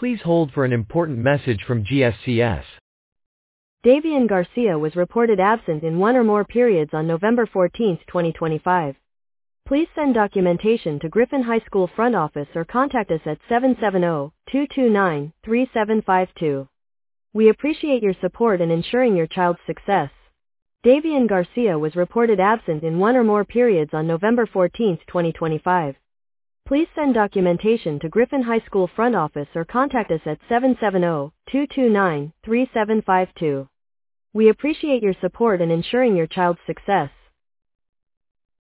Please hold for an important message from GSCS. Davian Garcia was reported absent in one or more periods on November 14, 2025. Please send documentation to Griffin High School front office or contact us at 770-229-3752. We appreciate your support in ensuring your child's success. Davian Garcia was reported absent in one or more periods on November 14, 2025. Please send documentation to Griffin High School front office or contact us at 770-229-3752. We appreciate your support in ensuring your child's success.